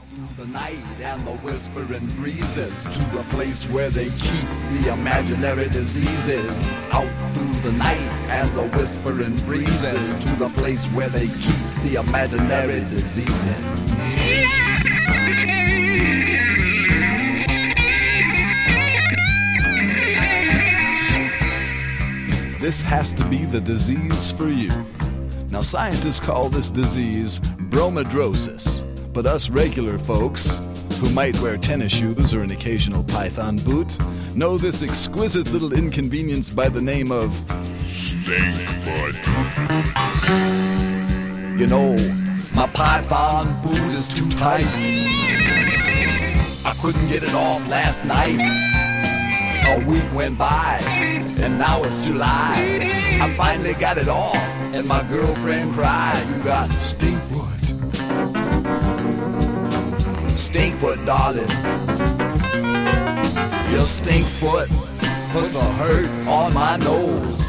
through the night and the whispering breezes to the place where they keep the imaginary diseases. Out through the night and the whispering breezes to the place where they keep the imaginary diseases. This has to be the disease for you. Now, scientists call this disease bromidrosis, but us regular folks, who might wear tennis shoes or an occasional python boot, know this exquisite little inconvenience by the name of stink foot. You know, my python boot is too tight. I couldn't get it off last night. A week went by, and now it's July. I finally got it off, and my girlfriend cried, "You got stink foot. Stink foot, darling. Your stink foot puts a hurt on my nose.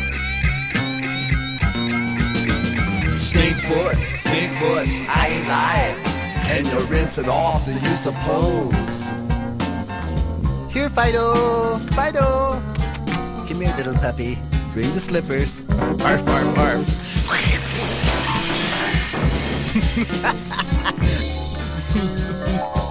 Stink foot, I ain't lying. Can you rinse it off, do you suppose?" Here, Fido! Fido! Come here, little puppy. Bring the slippers. Barf, barf, barf.